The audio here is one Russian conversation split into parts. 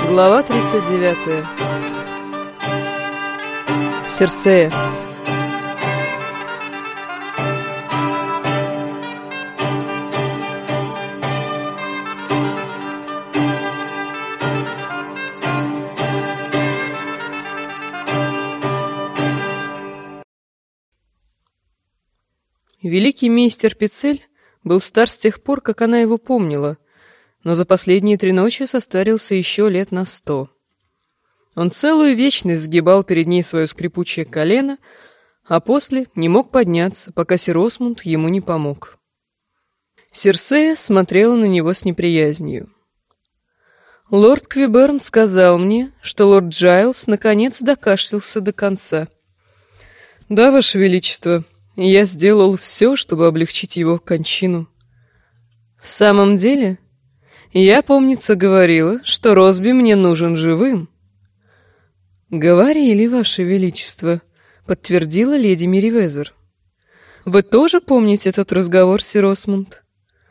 Глава 39. Серсея. Великий мейстер Пицель был стар с тех пор, как она его помнила, но за последние 3 ночи состарился еще лет на 100. Он целую вечность сгибал перед ней свое скрипучее колено, а после не мог подняться, пока сир Осмунд ему не помог. Серсея смотрела на него с неприязнью. «Лорд Квиберн сказал мне, что лорд Джайлс наконец докашлялся до конца. Да, Ваше Величество, я сделал все, чтобы облегчить его кончину. В самом деле, я, помнится, говорила, что Росби мне нужен живым». «Говорили, Ваше Величество», — подтвердила леди Мерривезер. «Вы тоже помните этот разговор, сир Осмунд?»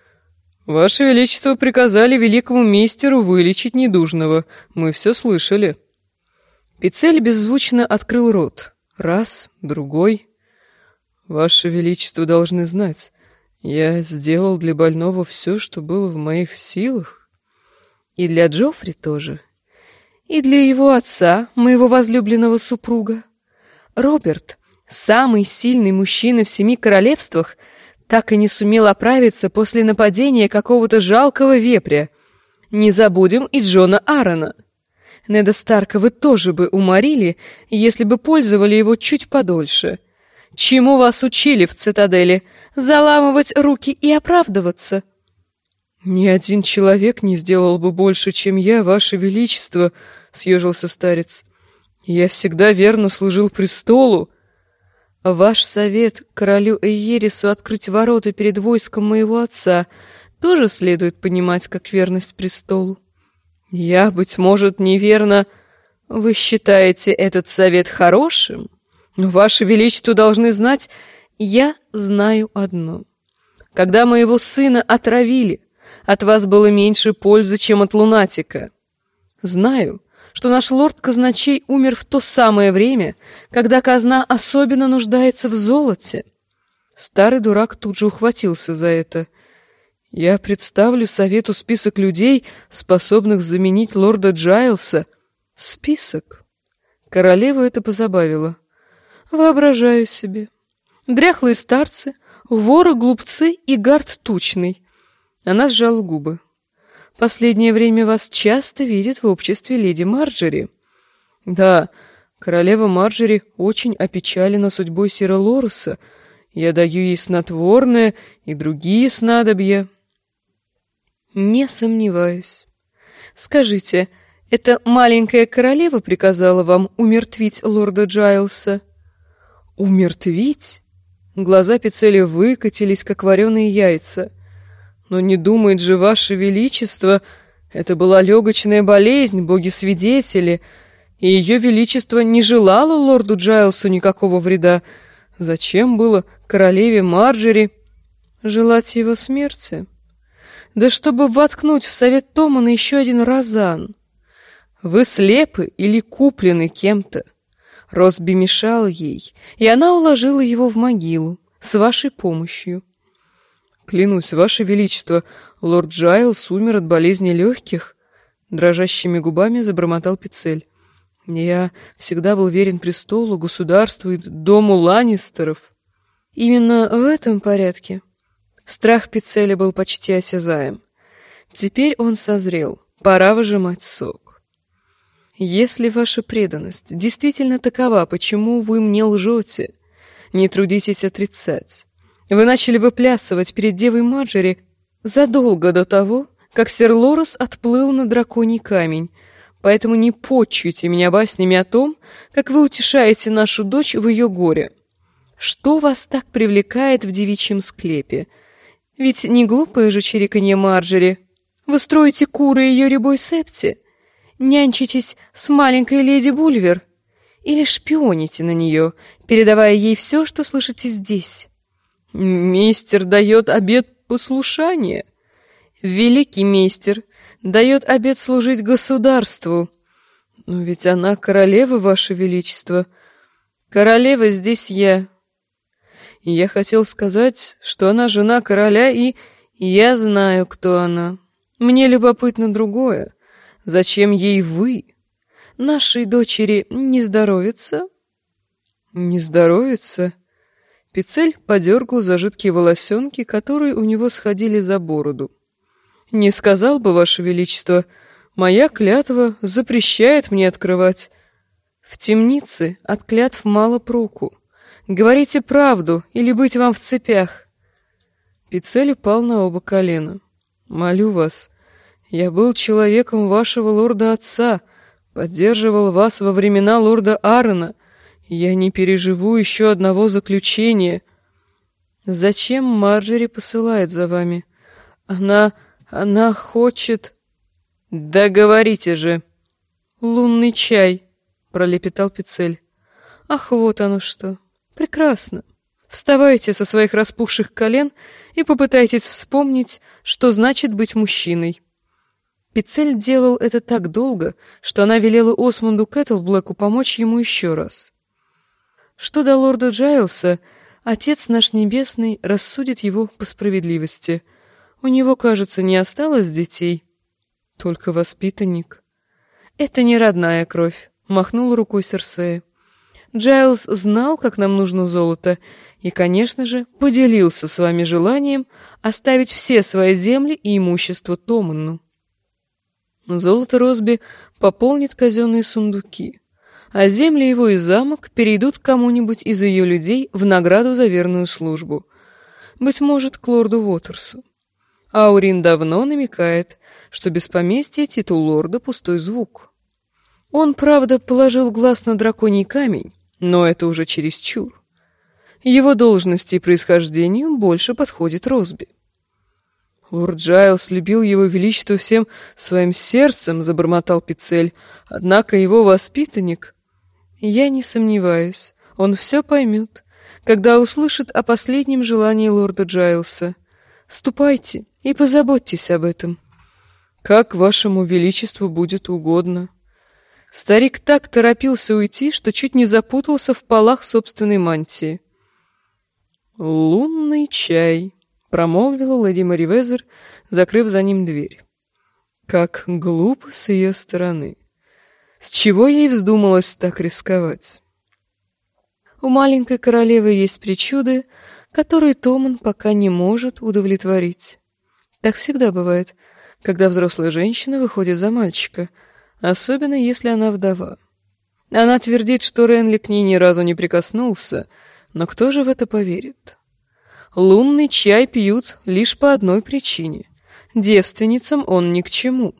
«Ваше Величество приказали великому мейстеру вылечить недужного. Мы все слышали». Пицель беззвучно открыл рот. Раз, другой. «Ваше Величество должны знать, я сделал для больного все, что было в моих силах. И для Джоффри тоже. И для его отца, моего возлюбленного супруга. Роберт, самый сильный мужчина в 7 королевствах, так и не сумел оправиться после нападения какого-то жалкого вепря. Не забудем и Джона Аарона. Неда Старка вы тоже бы уморили, если бы пользовали его чуть подольше. Чему вас учили в цитадели? Заламывать руки и оправдываться?» «Ни один человек не сделал бы больше, чем я, Ваше Величество», — съежился старец. «Я всегда верно служил престолу». «Ваш совет королю Эйерису открыть ворота перед войском моего отца тоже следует понимать как верность престолу. Я, быть может, неверно. Вы считаете этот совет хорошим? Ваше Величество должны знать, я знаю одно. Когда моего сына отравили, от вас было меньше пользы, чем от лунатика. Знаю, что наш лорд-казначей умер в то самое время, когда казна особенно нуждается в золоте». Старый дурак тут же ухватился за это. «Я представлю совету список людей, способных заменить лорда Джайлса». «Список?» Королеву это позабавило. «Воображаю себе. Дряхлые старцы, воры-глупцы и гард тучный». Она сжала губы. «Последнее время вас часто видят в обществе леди Марджери». «Да, королева Марджери очень опечалена судьбой сира Лоруса. Я даю ей снотворное и другие снадобья». «Не сомневаюсь. Скажите, эта маленькая королева приказала вам умертвить лорда Джайлса?» «Умертвить?» Глаза Пицеля выкатились, как вареные яйца. «Но не думает же Ваше Величество, это была легочная болезнь, боги-свидетели, и Ее Величество не желало лорду Джайлсу никакого вреда. Зачем было королеве Марджери желать его смерти? Да чтобы воткнуть в совет Томана еще один розан. Вы слепы или куплены кем-то. Росби мешал ей, и она уложила его в могилу с вашей помощью». «Клянусь, Ваше Величество, лорд Джайлс умер от болезни легких», — дрожащими губами забормотал Пицель. «Я всегда был верен престолу, государству и дому Ланнистеров». Именно в этом порядке. Страх Пицеля был почти осязаем. Теперь он созрел, пора выжимать сок. «Если ваша преданность действительно такова, почему вы мне лжете? Не трудитесь отрицать. Вы начали выплясывать перед девой Марджери задолго до того, как сир Лорес отплыл на драконий камень, поэтому не почуйте меня баснями о том, как вы утешаете нашу дочь в ее горе. Что вас так привлекает в девичьем склепе? Ведь не глупое же чириканье Марджери. Вы строите куры ее рябой септи? Нянчитесь с маленькой леди Бульвер? Или шпионите на нее, передавая ей все, что слышите здесь?» «Мейстер дает обет послушания». «Великий мейстер, дает обет служить государству. Но ведь она королева, ваше величество. Королева здесь я. И я хотел сказать, что она жена короля, и я знаю, кто она. Мне любопытно другое. Зачем ей вы? Нашей дочери не здоровится? Не здоровится? Пицель подергал за жидкие волосенки, которые у него сходили за бороду. Не сказал бы, ваше величество, моя клятва запрещает мне открывать. В темнице от клятв мало проку. Говорите правду, или быть вам в цепях. Пицель упал на оба колена. Молю вас, я был человеком вашего лорда-отца, поддерживал вас во времена лорда Аарона. Я не переживу еще одного заключения. Зачем Марджери посылает за вами? Она хочет... Да говорите же. Лунный чай, пролепетал Пицель. Ах, вот оно что. Прекрасно. Вставайте со своих распухших колен и попытайтесь вспомнить, что значит быть мужчиной. Пицель делал это так долго, что она велела Осмунду Кэтлблэку помочь ему еще раз. Что до лорда Джайлса, Отец наш Небесный рассудит его по справедливости. У него, кажется, не осталось детей, только воспитанник. Это не родная кровь, махнула рукой Серсея. Джайлс знал, как нам нужно золото, и, конечно же, поделился с вами желанием оставить все свои земли и имущество Томанну. Золото Росби пополнит казенные сундуки, а земли его и замок перейдут кому-нибудь из ее людей в награду за верную службу. Быть может, к лорду Уотерсу. Аурин давно намекает, что без поместья титул лорда — пустой звук. Он, правда, положил глаз на драконий камень, но это уже чересчур. Его должности и происхождению больше подходит Росби. Лорд Джайлс любил его величество всем своим сердцем, забормотал Пицель, однако его воспитанник... Я не сомневаюсь, он все поймет, когда услышит о последнем желании лорда Джайлса. Ступайте и позаботьтесь об этом. Как вашему величеству будет угодно. Старик так торопился уйти, что чуть не запутался в полах собственной мантии. «Лунный чай», — промолвила леди Мерривезер, закрыв за ним дверь. Как глупо с ее стороны. С чего ей вздумалось так рисковать? У маленькой королевы есть причуды, которые Томан пока не может удовлетворить. Так всегда бывает, когда взрослая женщина выходит за мальчика, особенно если она вдова. Она твердит, что Ренли к ней ни разу не прикоснулся, но кто же в это поверит? Лунный чай пьют лишь по одной причине. Девственницам он ни к чему.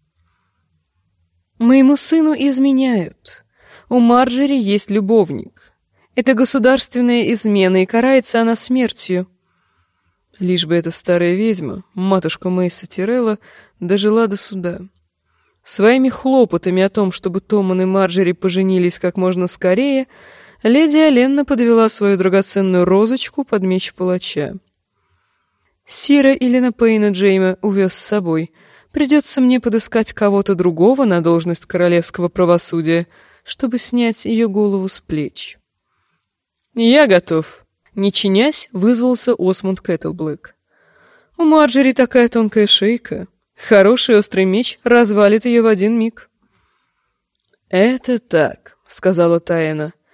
Моему сыну изменяют. У Марджери есть любовник. Это государственная измена, и карается она смертью. Лишь бы эта старая ведьма, матушка Мейса Тирелла, дожила до суда. Своими хлопотами о том, чтобы Томан и Марджери поженились как можно скорее, леди Оленна подвела свою драгоценную розочку под меч палача. Сира Илена Пейна Джейма увез с собой. Придется мне подыскать кого-то другого на должность королевского правосудия, чтобы снять ее голову с плеч. «Я готов», — не чинясь, вызвался Осмунд Кэтлблэк. «У Марджери такая тонкая шейка. Хороший острый меч развалит ее в один миг». «Это так», — сказала Таэна.